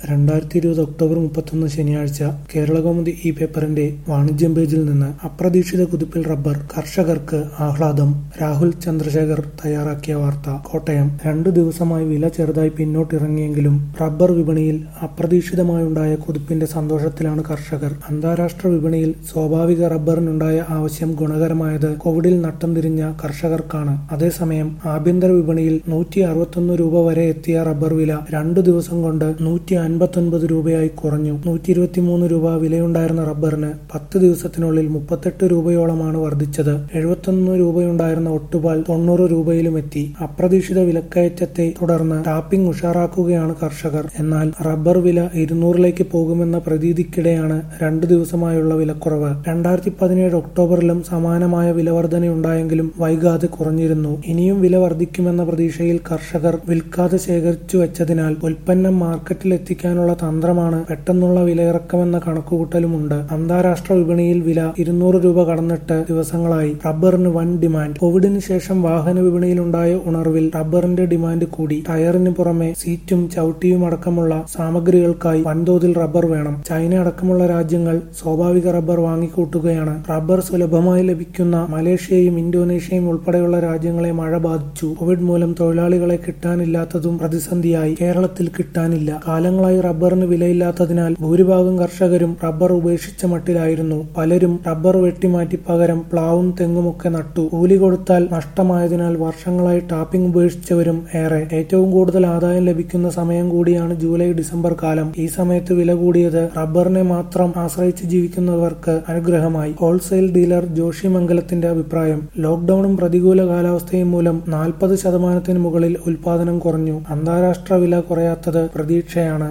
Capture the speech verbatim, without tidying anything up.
രണ്ടായിരത്തി ഇരുപത് ഒക്ടോബർ മുപ്പത്തൊന്ന് ശനിയാഴ്ച കേരളകൗമുദി ഈ പേപ്പറിന്റെ വാണിജ്യം പേജിൽ നിന്ന് അപ്രതീക്ഷിത കുതിപ്പിൽ റബ്ബർ, കർഷകർക്ക് ആഹ്ലാദം. രാഹുൽ ചന്ദ്രശേഖർ തയ്യാറാക്കിയ വാർത്ത. കോട്ടയം. രണ്ടു ദിവസമായി വില ചെറുതായി പിന്നോട്ടിറങ്ങിയെങ്കിലും റബ്ബർ വിപണിയിൽ അപ്രതീക്ഷിതമായുണ്ടായ കുതിപ്പിന്റെ സന്തോഷത്തിലാണ് കർഷകർ. അന്താരാഷ്ട്ര വിപണിയിൽ സ്വാഭാവിക റബ്ബറിനുണ്ടായ ആവശ്യം ഗുണകരമായത് കോവിഡിൽ നട്ടം തിരിഞ്ഞ കർഷകർക്കാണ്. അതേസമയം ആഭ്യന്തര വിപണിയിൽ നൂറ്റി അറുപത്തൊന്ന് രൂപ വരെ എത്തിയ റബ്ബർ വില രണ്ടു ദിവസം കൊണ്ട് നൂറ്റി അൻപത്തൊൻപത് രൂപയായി കുറഞ്ഞു. നൂറ്റി ഇരുപത്തിമൂന്ന് രൂപ വിലയുണ്ടായിരുന്ന റബ്ബറിന് പത്ത് ദിവസത്തിനുള്ളിൽ മുപ്പത്തെട്ട് രൂപയോളമാണ് വർദ്ധിച്ചത്. എഴുപത്തൊന്ന് രൂപയുണ്ടായിരുന്ന ഒട്ടുപാൽ തൊണ്ണൂറ് രൂപയിലുമെത്തി. അപ്രതീക്ഷിത വിലക്കയറ്റത്തെ തുടർന്ന് ടാപ്പിംഗ് ഉഷാറാക്കുകയാണ് കർഷകർ. എന്നാൽ റബ്ബർ വില ഇരുന്നൂറിലേക്ക് പോകുമെന്ന പ്രതീതിക്കിടെയാണ് രണ്ടു ദിവസമായുള്ള വിലക്കുറവ്. രണ്ടായിരത്തി പതിനേഴ് ഒക്ടോബറിലും സമാനമായ വിലവർധനയുണ്ടായെങ്കിലും വൈകാതെ കുറഞ്ഞിരുന്നു. ഇനിയും വില വർദ്ധിക്കുമെന്ന പ്രതീക്ഷയിൽ കർഷകർ വിൽക്കാതെ ശേഖരിച്ചു വെച്ചതിനാൽ ഉൽപ്പന്നം മാർക്കറ്റിൽ എത്തിക്കാനുള്ള തന്ത്രമാണ് പെട്ടെന്നുള്ള വിലയിറക്കമെന്ന കണക്കുകൂട്ടലുമുണ്ട്. അന്താരാഷ്ട്ര വിപണിയിൽ വില ഇരുന്നൂറ് രൂപ കടന്നിട്ട് ദിവസങ്ങളായി. റബ്ബറിന് വൻ ഡിമാൻഡ്. കോവിഡിന് ശേഷം വാഹന വിപണിയിലുണ്ടായ ഉണർവിൽ റബ്ബറിന്റെ ഡിമാൻഡ് കൂടി. ടയറിന് പുറമെ സീറ്റും ചവിട്ടിയും അടക്കമുള്ള സാമഗ്രികൾക്കായി വൻതോതിൽ റബ്ബർ വേണം. ചൈന അടക്കമുള്ള രാജ്യങ്ങൾ സ്വാഭാവിക റബ്ബർ വാങ്ങിക്കൂട്ടുകയാണ്. റബ്ബർ സുലഭമായി ലഭിക്കുന്ന മലേഷ്യയും ഇന്തോനേഷ്യയും ഉൾപ്പെടെയുള്ള രാജ്യങ്ങളെ മഴ ബാധിച്ചു. കോവിഡ് മൂലം തൊഴിലാളികളെ കിട്ടാനില്ലാത്തതും പ്രതിസന്ധിയായി. കേരളത്തിൽ കിട്ടാനില്ല. കാലങ്ങളായി റബ്ബറിന് വിലയില്ലാത്തതിനാൽ ഭൂരിഭാഗം കർഷകരും റബ്ബർ ഉപേക്ഷിച്ച മട്ടിലായിരുന്നു. പലരും റബ്ബർ വെട്ടിമാറ്റി പകരം പ്ലാവും തെങ്ങുമൊക്കെ നട്ടു. കൂലി കൊടുത്താൽ നഷ്ടമായതിനാൽ വർഷങ്ങളായി ടാപ്പിംഗ് ഉപേക്ഷിച്ചവരും ഏറെ. ഏറ്റവും കൂടുതൽ ആദായം ലഭിക്കുന്ന സമയം കൂടിയാണ് ജൂലൈ ഡിസംബർ കാലം. ഈ സമയത്ത് വില കൂടിയത് റബ്ബറിനെ മാത്രം ആശ്രയിച്ച് ജീവിക്കുന്നവർക്ക് അനുഗ്രഹമായി. ഹോൾസെയിൽ ഡീലർ ജോഷി മംഗലത്തിന്റെ അഭിപ്രായം. ലോക്ഡൌണും പ്രതികൂല കാലാവസ്ഥയും മൂലം നാൽപ്പത് ശതമാനത്തിന് മുകളിൽ ഉൽപാദനം കുറഞ്ഞു. അന്താരാഷ്ട്ര വില കുറയാത്തത് പ്രതീക്ഷയാണ്.